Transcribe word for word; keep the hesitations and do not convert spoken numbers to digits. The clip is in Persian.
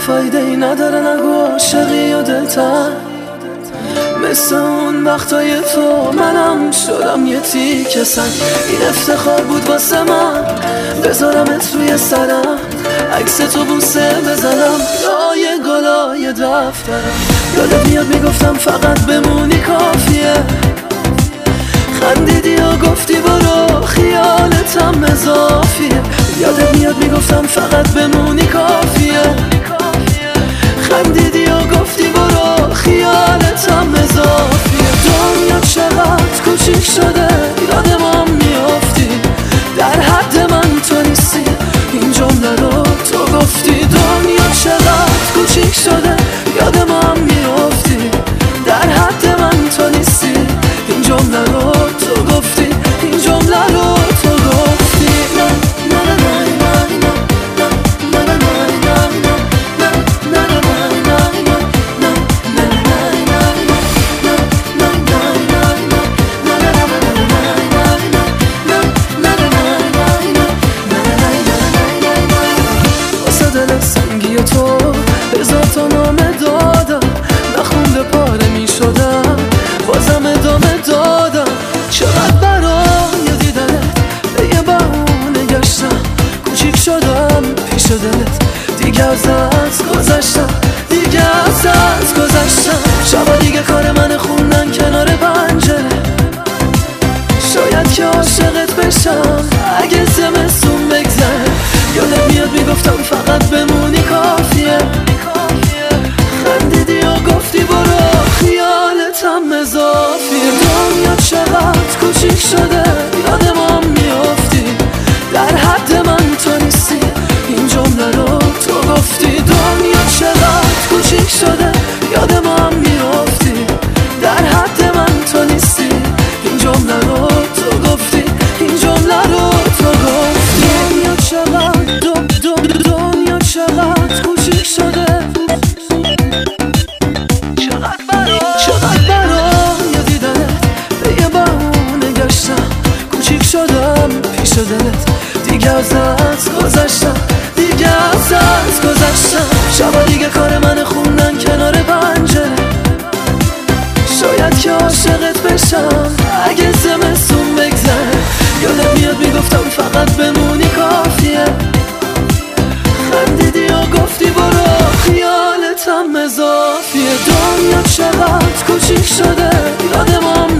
فایده ای نداره نگو عاشقی و دلتن، مثل اون وقتای تو منم شدم یه تیکه سنگ. این افتخار بود واسه من بذارمت روی سرم، عکس تو بوسه بزنم لای گلای دفترم. یادت میاد میگفتم فقط بمونی کافیه، خندیدی و گفتی برو خیالتم اضافیه. یادت میاد میگفتم فقط بمونی کافیه، خندیدی و گفتی برو خیالتم اضافیه. دنیا چقدر کوچیک شده یاد ما میافتی، در حد من تو نیستی این جمله رو تو گفتی. دنیا چقدر کوچیک شده یاد ما میافتی، در حد من تو نیستی این جمله رو تو گفتی، این جمله رو تو گفتی. نه نه نه نه نه سنگی تو هزار تا نامه دادم، نخونده پاره می شدم بازم ادامه دادم. چقدر برای دیدنت به یه بهونه گشتم، کوچیک شدم پیش دلت دیگه از دست گذشتم، دیگه از دست گذشتم. شبا دیگه کار من خوندن کنار پنجره، شاید که عاشقت بشم اگه زمستون بگذره. یادت میاد میگفتم فقط بمونی کافیه، خندیدی و گفتی برو خیالتم اضافیه. دنیا چقدر کوچیک شده یاد ما میافتی، در حد من تو نیستی این جمله رو تو گفتی. دنیا چقدر کوچیک شده یاد ما میافتی، در حد من تو نیستی این جمله رو تو گفتی، این جمله رو تو گفتی. دنیا چقدر دو دو دنیا چقدر کوچیک شده، چقدر برا چقدر برای دیدنت به یه بهونه گشتم، کوچیک شدم پیش دلت دیگه از دست گذشتم، دیگه از دست گذشتم. شبا دیگه کار من خوندن کنار پنجره، شاید که عاشقت بشم اگه زمستون بگذره. یادت میاد میگفتم فقط بمونی کافیه، خندیدی و گفتی برو خیالتم اضافیه. دنیا چقدر کوچیک شده یاد ما